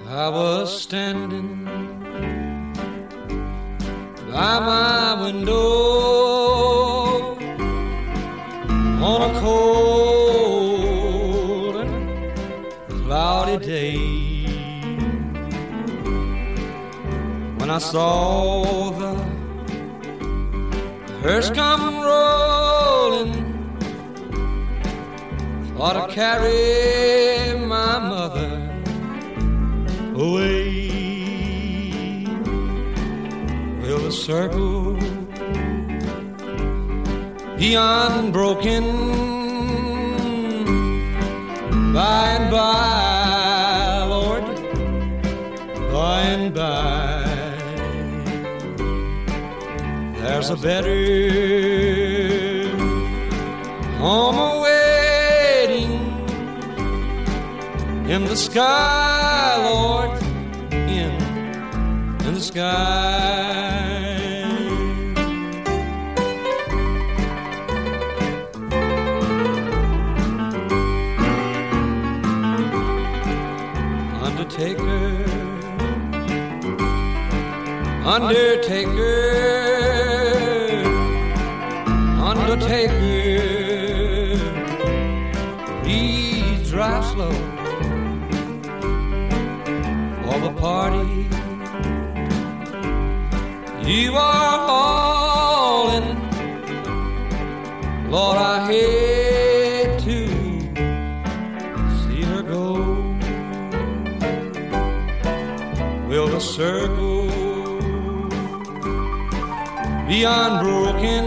I was standing by my window on a cold and cloudy day when I saw the hearse come rolling. Thought I'd carry my mother away. Will the circle be unbroken by and by, Lord, by and by? There's a better home awaiting in the sky, Lord, in the sky. Undertaker, undertaker, undertaker, please drive slow for the party you are hauling. Lord, I hate to see her go. Will the circle be unbroken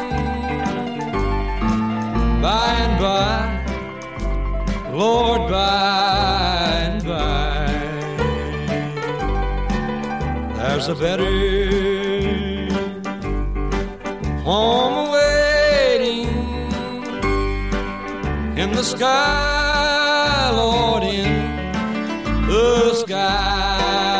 by and by, Lord, by and by? There's a better home waiting in the sky, Lord, in the sky.